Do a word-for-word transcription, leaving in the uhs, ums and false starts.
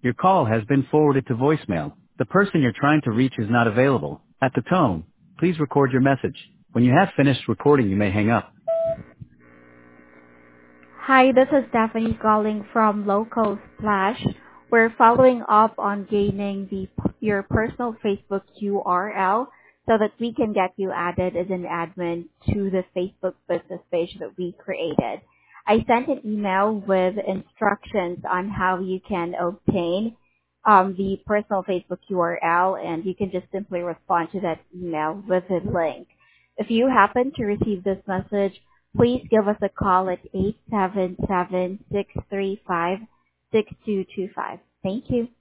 Your call has been forwarded to voicemail. The person you're trying to reach is not available. At the tone, please record your message. When you have finished recording, you may hang up. Hi, this is Stephanie calling from Local Splash. We're following up on gaining the your personal Facebook U R L so that we can get you added as an admin to the Facebook business page that we created. I sent an email with instructions on how you can obtain um, the personal Facebook U R L, and you can just simply respond to that email with a link. If you happen to receive this message, please give us a call at eight seven seven, six three five, six two two five. Thank you.